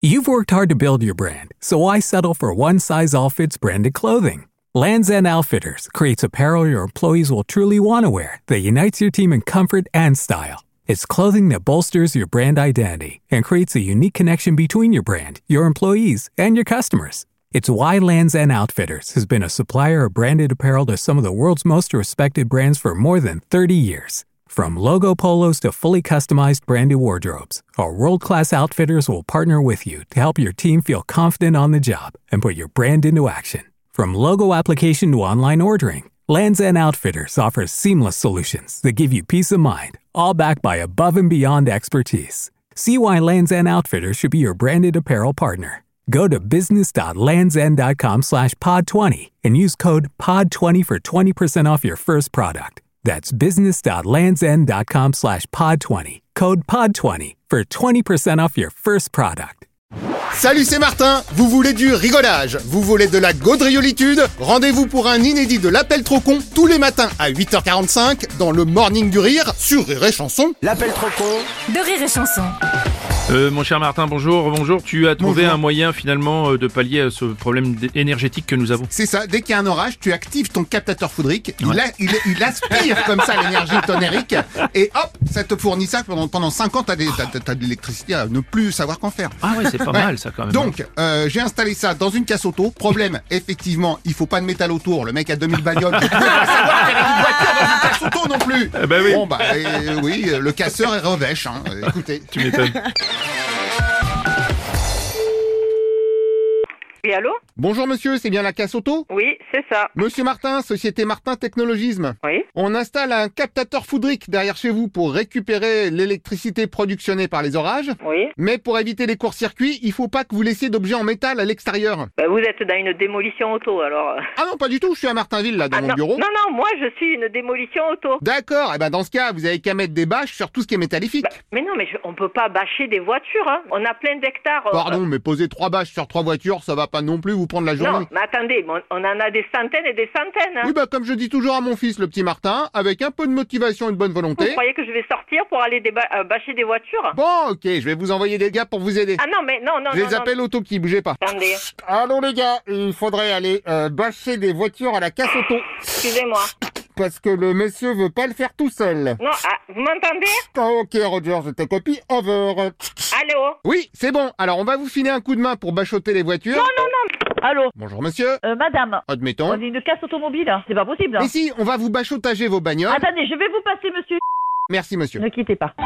You've worked hard to build your brand, so why settle for one-size-all-fits branded clothing? Lands' End Outfitters creates apparel your employees will truly want to wear that unites your team in comfort and style. It's clothing that bolsters your brand identity and creates a unique connection between your brand, your employees, and your customers. It's why Lands' End Outfitters has been a supplier of branded apparel to some of the world's most respected brands for more than 30 years. From logo polos to fully customized branded wardrobes, our world-class outfitters will partner with you to help your team feel confident on the job and put your brand into action. From logo application to online ordering, Lands' End Outfitters offers seamless solutions that give you peace of mind, all backed by above and beyond expertise. See why Lands' End Outfitters should be your branded apparel partner. Go to business.landsend.com/pod20 and use code POD20 for 20% off your first product. That's business.landsend.com/pod20. Code POD20 for 20% off your first product. Salut, c'est Martin. Vous voulez du rigolage, vous voulez de la gaudriolitude? Rendez-vous pour un inédit de l'Appel trop con tous les matins à 8h45 dans le Morning du Rire sur Rire et Chanson. L'Appel trop con de Rire et Chanson. Mon cher Martin, bonjour. Tu as trouvé Bonjour. un moyen finalement de pallier à ce problème énergétique que nous avons. C'est ça, dès qu'il y a un orage, tu actives ton captateur foudrique, il aspire comme ça l'énergie tonérique, et hop, ça te fournit ça pendant 5 ans, t'as de l'électricité à ne plus savoir qu'en faire. Ah ouais, c'est pas mal ça quand même. Donc, j'ai installé ça dans une casse auto. Problème, effectivement, il faut pas de métal autour. Le mec a 2000 bagnoles. Je pouvais pas savoir qu'il y avait une voiture dans une casse auto non plus. Eh ben oui. Bon, oui, le casseur est revêche, hein. Écoutez. Tu m'étonnes. Oui, allô? Bonjour monsieur, c'est bien la casse auto? Oui, c'est ça. Monsieur Martin, Société Martin Technologisme. Oui. On installe un captateur foudrique derrière chez vous pour récupérer l'électricité productionnée par les orages. Oui. Mais pour éviter les courts-circuits, il faut pas que vous laissiez d'objets en métal à l'extérieur. Vous êtes dans une démolition auto, alors. Ah non, pas du tout, je suis à Martinville, là, dans mon non, bureau. Non, moi, je suis une démolition auto. D'accord, et ben dans ce cas, vous avez qu'à mettre des bâches sur tout ce qui est métallifique. Mais non, on peut pas bâcher des voitures, hein. On a plein d'hectares. Pardon, mais poser 3 bâches sur 3 voitures, ça va pas non plus vous prendre la journée. Non, mais attendez, on en a des centaines et des centaines, hein. Oui, comme je dis toujours à mon fils, le petit Martin, avec un peu de motivation et de bonne volonté. Vous croyez que je vais sortir pour aller bâcher des voitures? Bon, ok, je vais vous envoyer des gars pour vous aider. Ah non, mais non. Je les appelle Autoki, bougez pas. Attendez. Allô les gars, il faudrait aller bâcher des voitures à la casse auto. Excusez-moi. Parce que le monsieur veut pas le faire tout seul. Non, vous m'entendez? Ok Roger, je te copie, over. Allô? Oui, c'est bon, alors on va vous filer un coup de main pour bachoter les voitures. Non. Allô, Bonjour monsieur, madame, admettons. on est une casse automobile, c'est pas possible. Et si, on va vous bachotager vos bagnoles. Attendez, je vais vous passer monsieur. Merci monsieur. Ne quittez pas.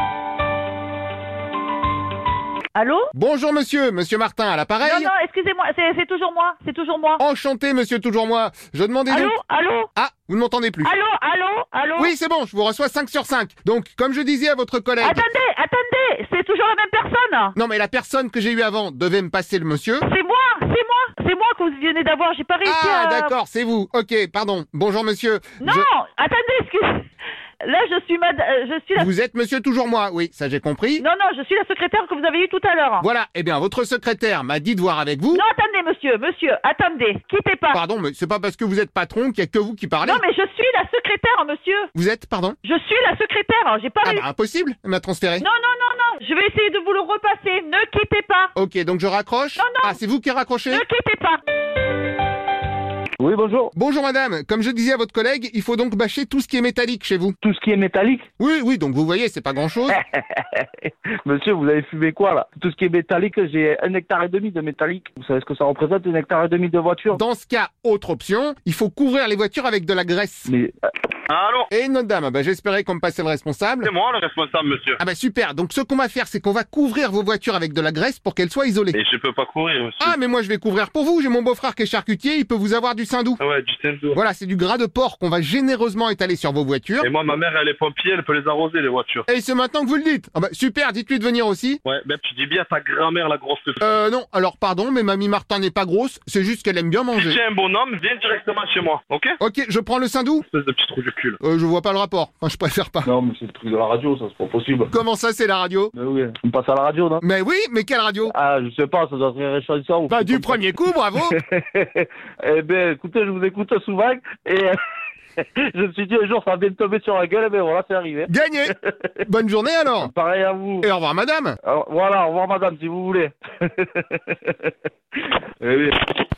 Allô? Bonjour monsieur Martin à l'appareil. Non, excusez-moi, c'est toujours moi. Enchanté monsieur toujours moi. Je demandais donc... Allô? Ah, vous ne m'entendez plus. Allô? Oui, c'est bon, je vous reçois 5 sur 5. Donc, comme je disais à votre collègue... Attendez, c'est toujours la même personne. Non mais la personne que j'ai eue avant devait me passer le monsieur. C'est moi que vous venez d'avoir, j'ai pas réussi à... Ah d'accord, c'est vous. Ok, pardon. Bonjour monsieur. Non, attendez, excusez. Là, je suis la... Vous êtes monsieur toujours moi, oui, ça j'ai compris. Non, je suis la secrétaire que vous avez eue tout à l'heure. Voilà, eh bien votre secrétaire m'a dit de voir avec vous. Non, attendez, monsieur, attendez, quittez pas. Pardon, mais c'est pas parce que vous êtes patron qu'il y a que vous qui parlez. Non, mais je suis la secrétaire, monsieur. Vous êtes, pardon? Je suis la secrétaire, j'ai pas Ah réussi. bah impossible, elle m'a transféré. Non, je vais essayer de vous le repasser, ne quittez pas. Ok, donc je raccroche. Non. Ah, c'est vous qui raccrochez? Ne quittez pas. Oui, bonjour. Bonjour madame, comme je disais à votre collègue, il faut donc bâcher tout ce qui est métallique chez vous. Tout ce qui est métallique? Oui, donc vous voyez, c'est pas grand chose. Monsieur, vous avez fumé quoi, là? Tout ce qui est métallique, j'ai 1,5 hectare de métallique. Vous savez ce que ça représente, 1,5 hectare de voitures? Dans ce cas, autre option, il faut couvrir les voitures avec de la graisse. Mais... Allô? Et notre dame, j'espérais qu'on me passait le responsable. C'est moi le responsable, monsieur. Ah bah super, donc ce qu'on va faire, c'est qu'on va couvrir vos voitures avec de la graisse pour qu'elles soient isolées. Et je peux pas courir, monsieur. Ah mais moi je vais couvrir pour vous, j'ai mon beau-frère qui est charcutier, il peut vous avoir du saindoux. Ah ouais, du Saint-Doux. Voilà, c'est du gras de porc qu'on va généreusement étaler sur vos voitures. Et moi, ma mère, elle est pompier, elle peut les arroser, les voitures. Et c'est maintenant que vous le dites. Ah bah super, dites-lui de venir aussi. Ouais, ben tu dis bien ta grand-mère, la grosse. Non, alors pardon, mais mamie Martin n'est pas grosse, c'est juste qu'elle aime bien Si manger. tu es un bonhomme, viens directement chez moi, ok? Ok, je prends le saindoux. Espèce de petit trou du cul. Je vois pas le rapport, enfin je préfère pas. Non, mais c'est le truc de la radio, ça, c'est pas possible. Comment ça c'est la radio? Mais oui, on passe à la radio, non? Mais oui, mais quelle radio? Ah, je sais pas, ça doit être réchauffant. Bah du premier coup, bravo. Eh ben, écoutez, je vous écoute souvent, et... Je me suis dit un jour ça va bien me tomber sur la gueule, mais voilà, c'est arrivé. Gagné. Bonne journée alors. Pareil à vous. Et au revoir madame. Alors, voilà, au revoir madame, si vous voulez. Eh oui.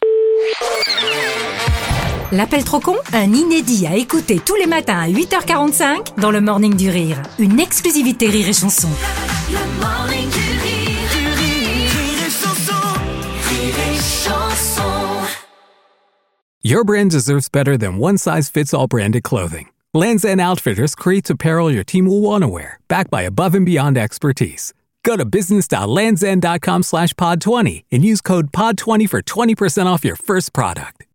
L'appel trop con, un inédit à écouter tous les matins à 8h45 dans le Morning du Rire. Une exclusivité Rire et Chanson. Le Morning du Rire, Rire et Chanson, Rire et Chanson. Your brand deserves better than one-size-fits-all branded clothing. Lands' End Outfitters creates apparel your team will want to wear, backed by above-and-beyond expertise. Go to business.landsend.com/pod20 and use code POD20 for 20% off your first product.